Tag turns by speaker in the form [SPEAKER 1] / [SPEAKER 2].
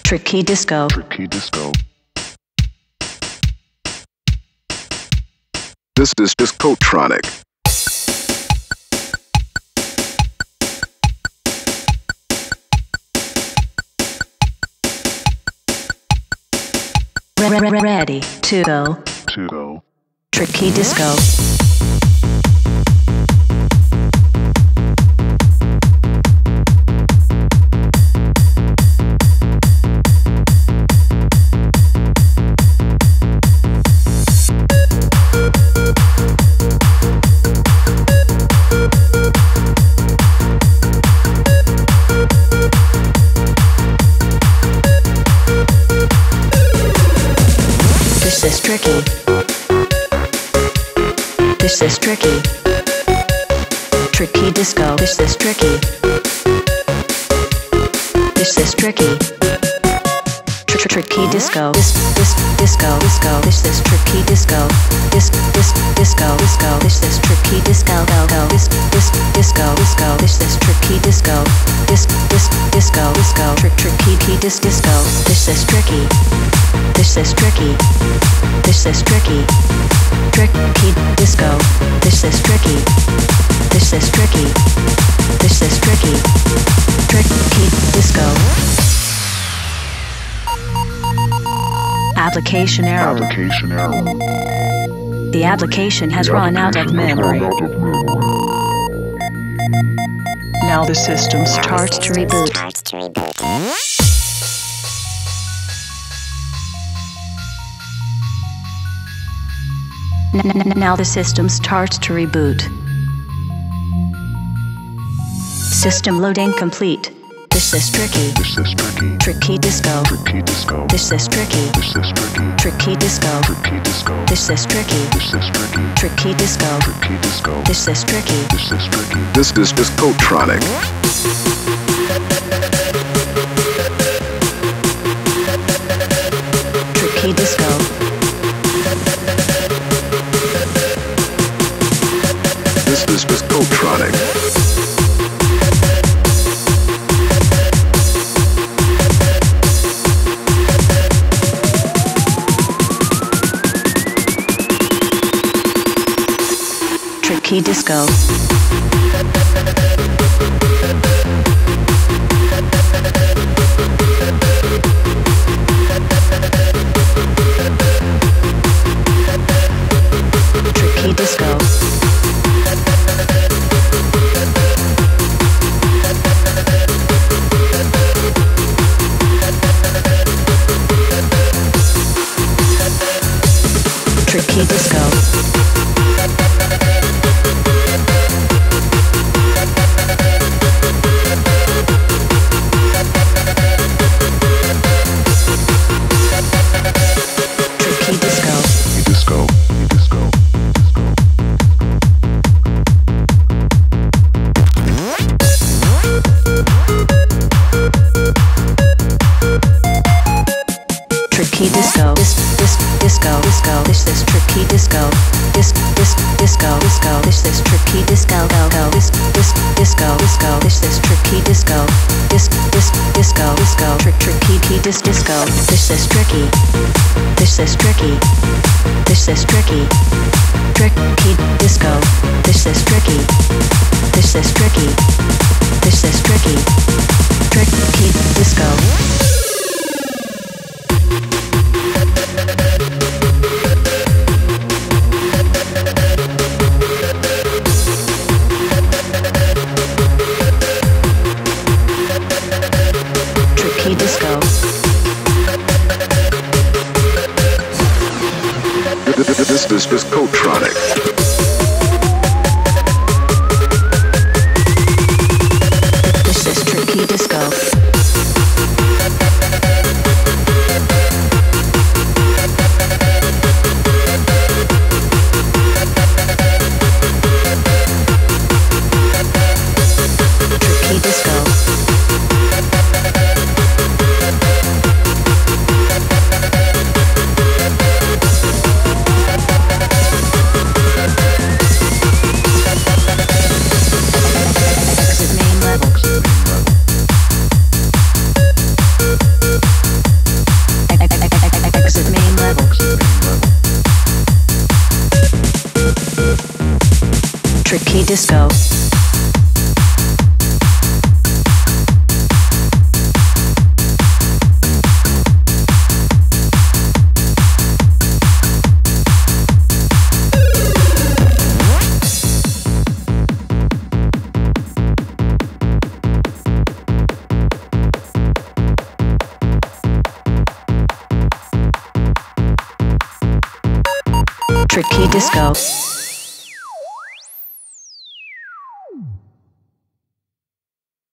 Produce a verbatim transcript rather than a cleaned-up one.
[SPEAKER 1] Tricky disco.
[SPEAKER 2] Tricky disco. This is Discotronic.
[SPEAKER 1] Ready to go.
[SPEAKER 2] To go.
[SPEAKER 1] Tricky disco. This is tricky. This is tricky. Tricky disco. This is tricky. This is tricky. Tr tricky disco. This this disco disco. This is tricky disco. This this disco disco. This is tricky disco. Go go. This this disco disco. This is tricky disco. This this disco disco. Trick tricky dis disco. This is tricky. This is tricky. This is tricky. Tricky disco. This is tricky. This is tricky. This is tricky. Tricky disco. Application error.
[SPEAKER 2] Application error.
[SPEAKER 1] The application has
[SPEAKER 2] The
[SPEAKER 1] run out of
[SPEAKER 2] application has
[SPEAKER 1] memory.
[SPEAKER 2] run out of memory.
[SPEAKER 1] Now the system starts to reboot.
[SPEAKER 3] Starts to reboot.
[SPEAKER 1] N- n- Now the system starts to reboot. System loading complete. This is tricky.
[SPEAKER 2] This is tricky.
[SPEAKER 1] Tricky disco.
[SPEAKER 2] Tricky disco.
[SPEAKER 1] This is tricky.
[SPEAKER 2] This is tricky.
[SPEAKER 1] Tricky disco.
[SPEAKER 2] Tricky disco.
[SPEAKER 1] This is tricky.
[SPEAKER 2] This is tricky.
[SPEAKER 1] Tricky disco.
[SPEAKER 2] Tricky disco.
[SPEAKER 1] This is tricky.
[SPEAKER 2] This is tricky. This is Discotronic.
[SPEAKER 1] Tricky disco.
[SPEAKER 2] This is Discotronic.
[SPEAKER 1] Tricky disco. Tricky disco. Tricky disco. Tricky disco.
[SPEAKER 2] Disco. Disco.
[SPEAKER 1] Tricky disco. This this disco disco. This is tricky disco. This this disco disco. This is tricky disco. Go go. This this disco disco. This is tricky disco. This this disco disco. Trick tricky dis disco. This is tricky. This is tricky. This is tricky. Tricky disco. This is tricky. This is tricky. This is tricky. Tricky disco. Tricky disco.
[SPEAKER 2] This is Discotronic.
[SPEAKER 1] This is tricky disco. Tricky disco. Tricky Disco. Tricky Disco.